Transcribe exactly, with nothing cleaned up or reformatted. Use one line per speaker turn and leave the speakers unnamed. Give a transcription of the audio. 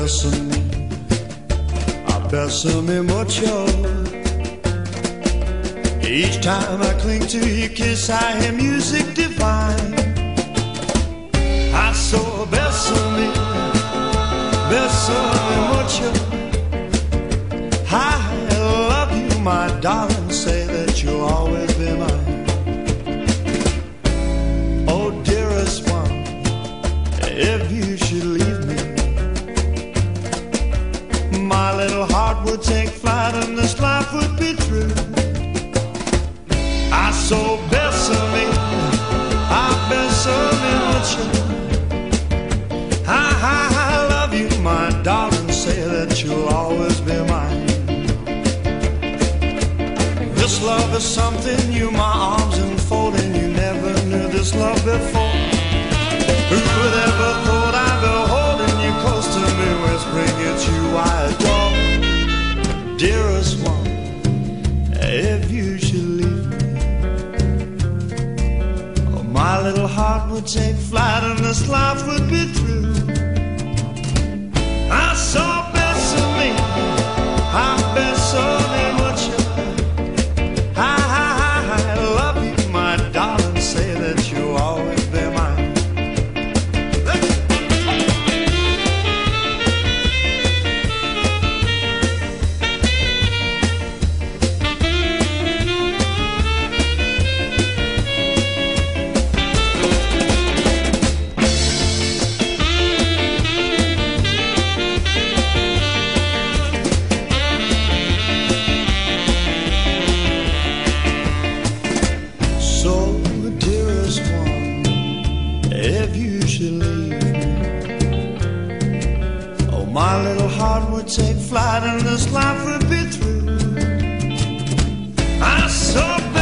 bésame, ah, bésame mucho. Each time I cling to your kiss, I hear music divine. I so bésame, bésame mucho. I love you, my darling, say that you'll always be mine. Oh, dearest one, if you should leave me, my little heart would take flight and this life would be through. I so bésame, I bésame mucho. I, I, I love you, my darling, say that you'll always be mine. This love is something new, my arms enfolding. You never knew this love before. Who would ever thought I'd be holding you close to me, whispering it's you I adore. Dearest one, if you should leave me, oh, my little heart would take flight and this life would be through. I saw bésame, I bésame mucho. I, I, I love you, my darling, say that you'll always be mine. So, dearest one, if you should leave me, oh, my little heart would take flight and this life would be through. I so